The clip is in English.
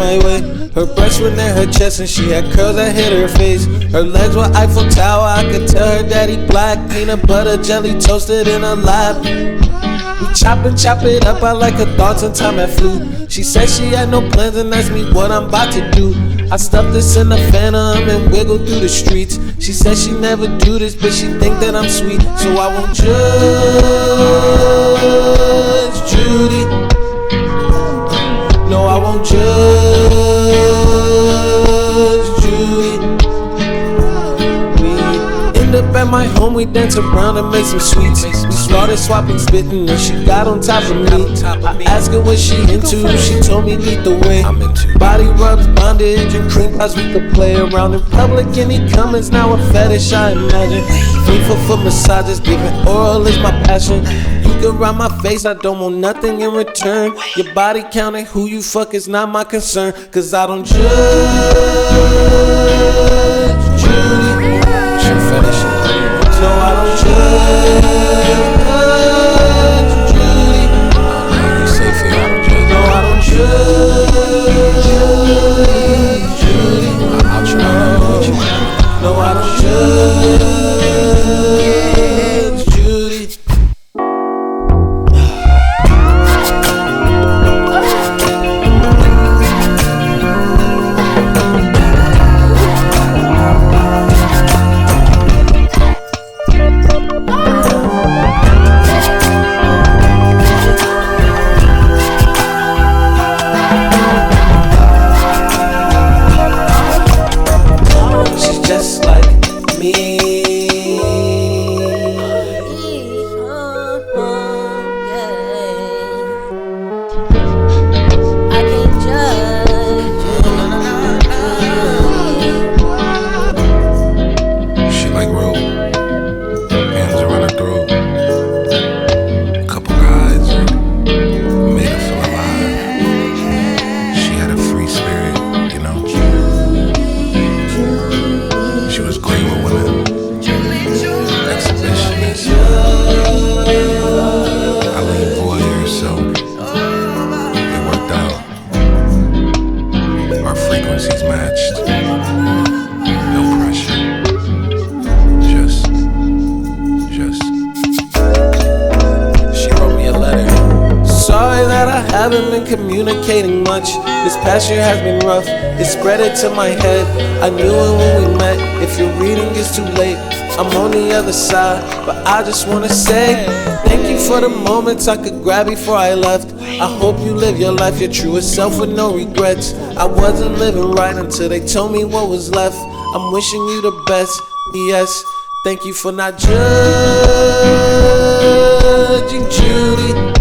my way. Her breasts were near her chest and she had curls that hit her face. Her legs were Eiffel Tower, I could tell her daddy black. Peanut butter jelly toasted in her lap. We chop it up, I like her thoughts and time that flew. She said she had no plans and asked me what I'm about to do. I stuffed this in the Phantom and wiggled through the streets. She said she never do this, but she think that I'm sweet. So I won't judge Judy. No, I won't judge Judy. We end up at my home, we dance around and make some sweets. We started swapping, spitting, and she got on top of me. I asked her what she into, she told me lead the way. Body rubs, bondage, and cream pies we could play around. In public, any comments, now a fetish I imagine. Faithful for massages, giving oral is my passion. You can ride my face, I don't want nothing in return. Your body counting, who you fuck is not my concern. Cause I don't judge Judy. No, I don't judge Judy. You say for you, I don't judge. No, I don't judge Judy. I'll try to with you. No, I don't judge Judy. Just like me. I can't judge you. She like rope, hands around her throat. A couple guys made her feel alive. She had a free spirit, you know. She was great with women, exhibitionist. I lean voyeur, so it worked out. Our frequencies matched. No pressure. Just. She wrote me a letter. Sorry that I haven't been communicating much. This past year has been rough. It spread it to my head. I knew it when we met. If you're reading, it's too late. I'm on the other side, but I just wanna say thank you for the moments I could grab before I left. I hope you live your life, your truest self with no regrets. I wasn't living right until they told me what was left. I'm wishing you the best, yes. Thank you for not judging Judy.